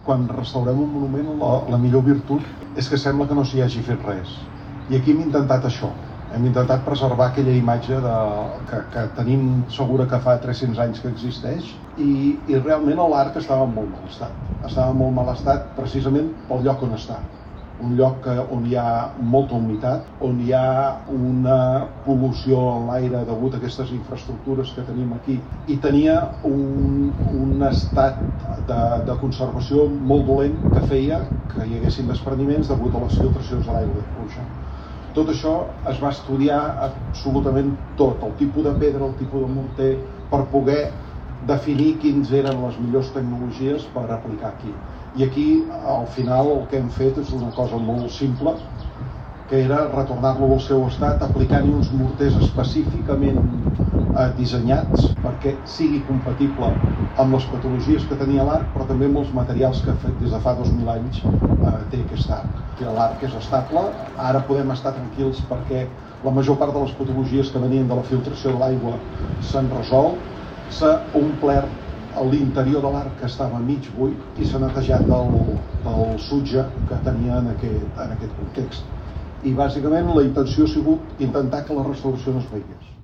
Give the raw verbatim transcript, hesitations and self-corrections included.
quan restaurem un monument, la, la millor virtut és que sembla que no s'hi hagi fet res. I aquí hem intentat això. Hem intentat preservar aquella imatge de, que, que tenim segura que fa tres-cents anys que existeix i, i realment l'arc estava en molt mal estat. Estava en molt mal estat precisament pel lloc on està. Un lloc que, on hi ha molta humitat, on hi ha una pol·lució en l'aire degut a aquestes infraestructures que tenim aquí i tenia un, un estat de, de conservació molt dolent que feia que hi haguessin despreniments degut a les filtracions de l'aigua de pluja. Tot això es va estudiar absolutament tot, el tipus de pedra, el tipus de morter, per poder definir quins eren les millors tecnologies per aplicar aquí. I aquí, al final, el que hem fet és una cosa molt simple, que era retornar-lo al seu estat aplicant-hi uns morters específicament eh, dissenyats perquè sigui compatible amb les patologies que tenia l'arc, però també amb els materials que des de fa dos mil anys eh, té aquest arc. L'arc és estable, ara podem estar tranquils perquè la major part de les patologies que venien de la filtració de l'aigua s'han resolt, s'ha omplert a l'interior de l'arc que estava mig buit i s'ha netejat del, del sutge que tenia en aquest, en aquest context. I bàsicament la intenció ha sigut intentar que la restauració no es veiés.